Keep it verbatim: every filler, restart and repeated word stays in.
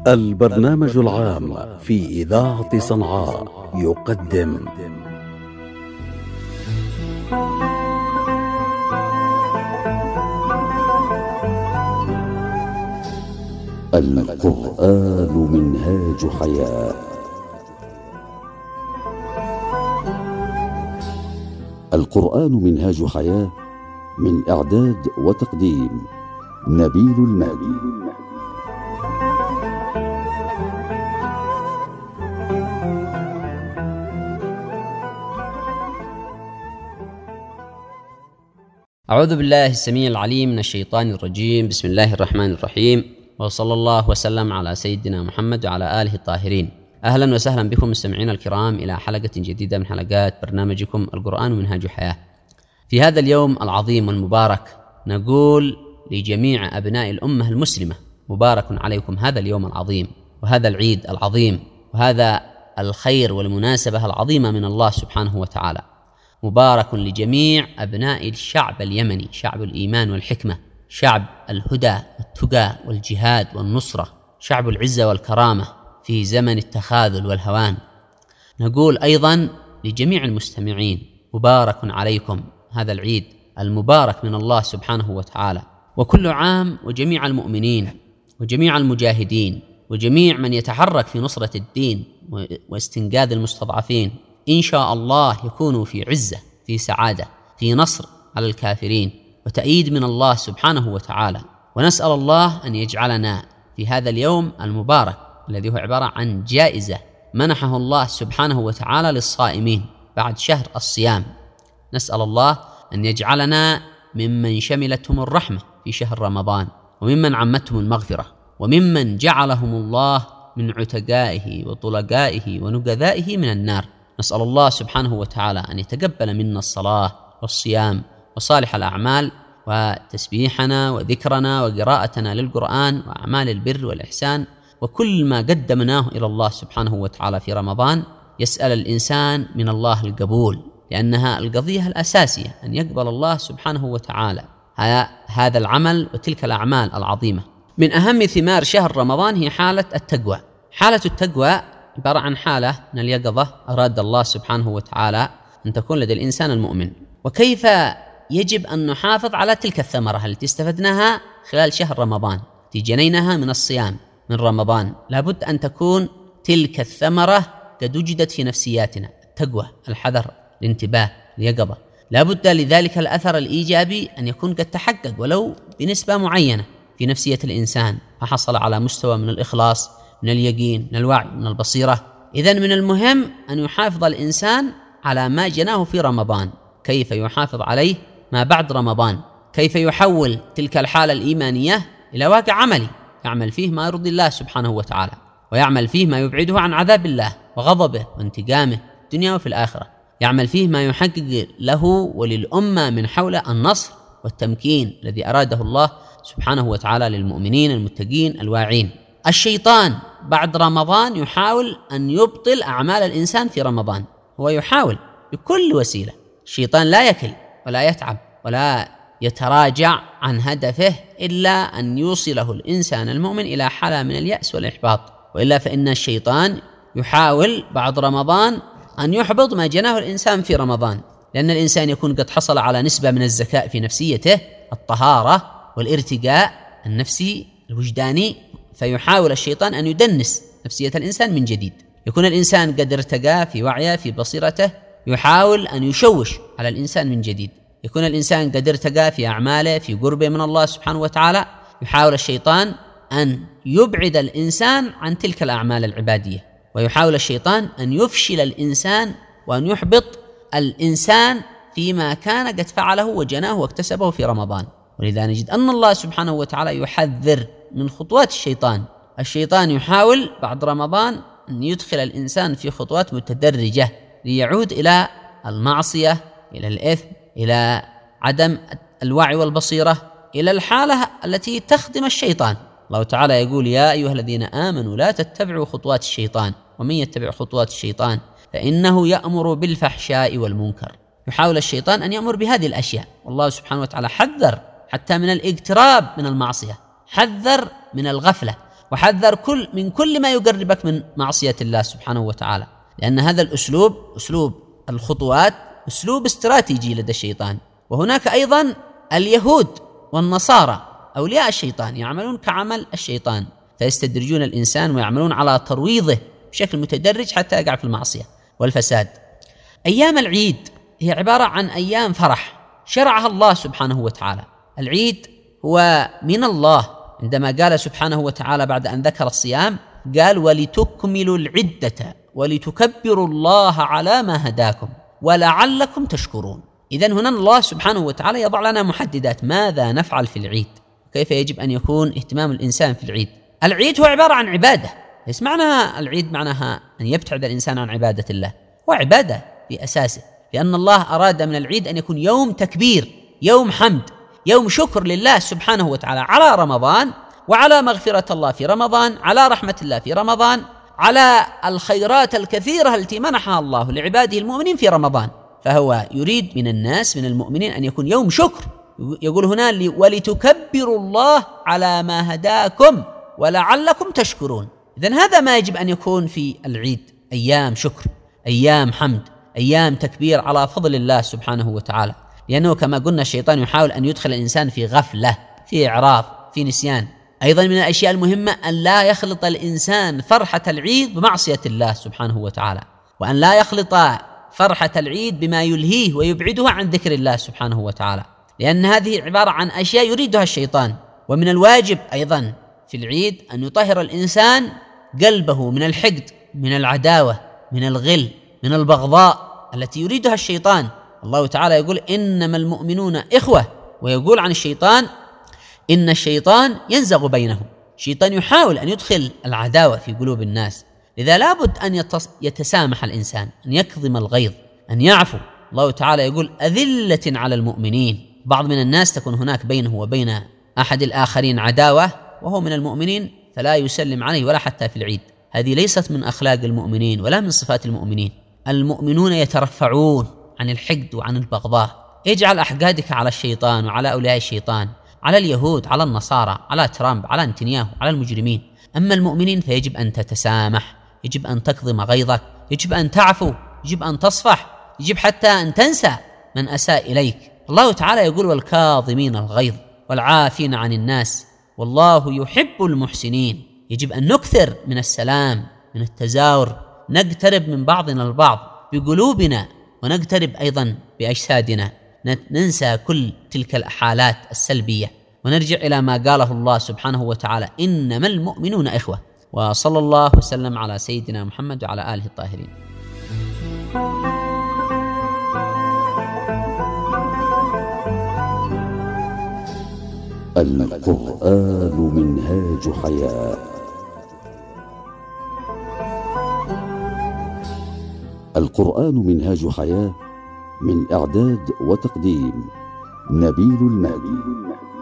البرنامج العام في إذاعة صنعاء يقدم القرآن منهاج حياة. القرآن منهاج حياة، من إعداد وتقديم نبيل المهدي. أعوذ بالله السميع العليم من الشيطان الرجيم. بسم الله الرحمن الرحيم، وصلى الله وسلم على سيدنا محمد وعلى آله الطاهرين. أهلا وسهلا بكم مستمعينا الكرام إلى حلقة جديدة من حلقات برنامجكم القرآن منهاج حياة. في هذا اليوم العظيم والمبارك نقول لجميع أبناء الأمة المسلمة: مبارك عليكم هذا اليوم العظيم وهذا العيد العظيم وهذا الخير والمناسبة العظيمة من الله سبحانه وتعالى. مبارك لجميع أبناء الشعب اليمني، شعب الإيمان والحكمة، شعب الهدى والتقى والجهاد والنصرة، شعب العزة والكرامة في زمن التخاذل والهوان. نقول أيضا لجميع المستمعين: مبارك عليكم هذا العيد المبارك من الله سبحانه وتعالى. وكل عام وجميع المؤمنين وجميع المجاهدين وجميع من يتحرك في نصرة الدين واستنقاذ المستضعفين إن شاء الله يكونوا في عزة، في سعادة، في نصر على الكافرين وتأييد من الله سبحانه وتعالى. ونسأل الله أن يجعلنا في هذا اليوم المبارك الذي هو عبارة عن جائزة منحه الله سبحانه وتعالى للصائمين بعد شهر الصيام. نسأل الله أن يجعلنا ممن شملتهم الرحمة في شهر رمضان، وممن عمتهم المغفرة، وممن جعلهم الله من عتقائه وطلقائه ونقذائه من النار. نسأل الله سبحانه وتعالى أن يتقبل منا الصلاة والصيام وصالح الأعمال وتسبيحنا وذكرنا وقراءتنا للقرآن وأعمال البر والإحسان وكل ما قدمناه إلى الله سبحانه وتعالى في رمضان. يسأل الإنسان من الله القبول، لأنها القضية الأساسية أن يقبل الله سبحانه وتعالى هذا العمل وتلك الأعمال العظيمة. من أهم ثمار شهر رمضان هي حالة التقوى. حالة التقوى عبارة عن حالة من اليقظة أراد الله سبحانه وتعالى أن تكون لدى الإنسان المؤمن. وكيف يجب أن نحافظ على تلك الثمرة التي استفدناها خلال شهر رمضان، تجنينها من الصيام من رمضان؟ لابد أن تكون تلك الثمرة قد وجدت في نفسياتنا: التقوى، الحذر، الانتباه، اليقظة. لابد لذلك الأثر الإيجابي أن يكون قد تحقق ولو بنسبة معينة في نفسية الإنسان، فحصل على مستوى من الإخلاص، من اليقين، من الوعي، من البصيرة. إذن من المهم أن يحافظ الإنسان على ما جناه في رمضان. كيف يحافظ عليه ما بعد رمضان؟ كيف يحول تلك الحالة الإيمانية إلى واقع عملي يعمل فيه ما يرضي الله سبحانه وتعالى، ويعمل فيه ما يبعده عن عذاب الله وغضبه وانتقامه في الدنيا وفي الآخرة، يعمل فيه ما يحقق له وللأمة من حوله النصر والتمكين الذي أراده الله سبحانه وتعالى للمؤمنين المتقين الواعين. الشيطان بعد رمضان يحاول أن يبطل أعمال الإنسان في رمضان، هو يحاول بكل وسيلة. الشيطان لا يكل ولا يتعب ولا يتراجع عن هدفه إلا أن يوصله الإنسان المؤمن إلى حالة من اليأس والإحباط، وإلا فإن الشيطان يحاول بعد رمضان أن يحبط ما جناه الإنسان في رمضان، لأن الإنسان يكون قد حصل على نسبة من الزكاء في نفسيته، الطهارة والارتقاء النفسي الوجداني، فيحاول الشيطان أن يدنس نفسية الإنسان من جديد. يكون الإنسان قد ارتقى في وعيه في بصيرته، يحاول أن يشوش على الإنسان من جديد. يكون الإنسان قد ارتقى في أعماله في قربه من الله سبحانه وتعالى، يحاول الشيطان أن يبعد الإنسان عن تلك الأعمال العبادية، ويحاول الشيطان أن يفشل الإنسان وأن يحبط الإنسان فيما كان قد فعله وجناه واكتسبه في رمضان. ولذا نجد أن الله سبحانه وتعالى يحذر من خطوات الشيطان. الشيطان يحاول بعد رمضان أن يدخل الإنسان في خطوات متدرجة ليعود إلى المعصية، إلى الإثم، إلى عدم الوعي والبصيرة، إلى الحالة التي تخدم الشيطان. الله تعالى يقول: يا أيها الذين آمنوا لا تتبعوا خطوات الشيطان ومن يتبع خطوات الشيطان فإنه يأمر بالفحشاء والمنكر. يحاول الشيطان أن يأمر بهذه الأشياء، والله سبحانه وتعالى حذر حتى من الاقتراب من المعصية، حذر من الغفلة، وحذر كل من كل ما يقربك من معصية الله سبحانه وتعالى، لأن هذا الأسلوب أسلوب الخطوات أسلوب استراتيجي لدى الشيطان. وهناك أيضا اليهود والنصارى أولياء الشيطان يعملون كعمل الشيطان، فيستدرجون الإنسان ويعملون على ترويضه بشكل متدرج حتى يقع في المعصية والفساد. أيام العيد هي عبارة عن أيام فرح شرعها الله سبحانه وتعالى. العيد هو من الله، عندما قال سبحانه وتعالى بعد أن ذكر الصيام قال ولتكملوا العدة ولتكبروا الله على ما هداكم ولعلكم تشكرون. إذن هنا الله سبحانه وتعالى يضع لنا محددات ماذا نفعل في العيد، كيف يجب أن يكون اهتمام الإنسان في العيد. العيد هو عبارة عن عبادة، ليس معنى العيد معناها أن يبتعد الإنسان عن عبادة الله، هو عبادة في أساسه، لأن الله أراد من العيد أن يكون يوم تكبير، يوم حمد، يوم شكر لله سبحانه وتعالى على رمضان وعلى مغفرة الله في رمضان، على رحمة الله في رمضان، على الخيرات الكثيرة التي منحها الله لعباده المؤمنين في رمضان. فهو يريد من الناس من المؤمنين أن يكون يوم شكر. يقول هنا ولتكبروا الله على ما هداكم ولعلكم تشكرون. إذن هذا ما يجب أن يكون في العيد، أيام شكر، أيام حمد، أيام تكبير على فضل الله سبحانه وتعالى، لأنه كما قلنا الشيطان يحاول أن يدخل الإنسان في غفلة، في إعراض، في نسيان. أيضا من الأشياء المهمة أن لا يخلط الإنسان فرحة العيد بمعصية الله سبحانه وتعالى، وأن لا يخلط فرحة العيد بما يلهيه ويبعده عن ذكر الله سبحانه وتعالى، لأن هذه عبارة عن أشياء يريدها الشيطان. ومن الواجب أيضا في العيد أن يطهر الإنسان قلبه من الحقد، من العداوة، من الغل، من البغضاء التي يريدها الشيطان. الله تعالى يقول إنما المؤمنون إخوة، ويقول عن الشيطان إن الشيطان ينزغ بينهم. الشيطان يحاول أن يدخل العداوة في قلوب الناس، لذا لابد أن يتسامح الإنسان، أن يكظم الغيظ، أن يعفو. الله تعالى يقول أذلة على المؤمنين. بعض من الناس تكون هناك بينه وبين أحد الآخرين عداوة وهو من المؤمنين فلا يسلم عليه ولا حتى في العيد. هذه ليست من أخلاق المؤمنين ولا من صفات المؤمنين. المؤمنون يترفعون عن الحقد وعن البغضاء. اجعل أحقادك على الشيطان وعلى أولياء الشيطان، على اليهود، على النصارى، على ترامب، على نتنياهو، على المجرمين. أما المؤمنين فيجب أن تتسامح، يجب أن تكظم غيظك، يجب أن تعفو، يجب أن تصفح، يجب حتى أن تنسى من أساء إليك. الله تعالى يقول والكاظمين الغيظ والعافين عن الناس والله يحب المحسنين. يجب أن نكثر من السلام، من التزاور، نقترب من بعضنا البعض بقلوبنا ونقترب أيضا بأجسادنا، ننسى كل تلك الحالات السلبية ونرجع إلى ما قاله الله سبحانه وتعالى إنما المؤمنون إخوة. وصلى الله وسلم على سيدنا محمد وعلى آله الطاهرين. القرآن منهاج حياة. القرآن منهاج حياة من إعداد وتقديم نبيل المهدي.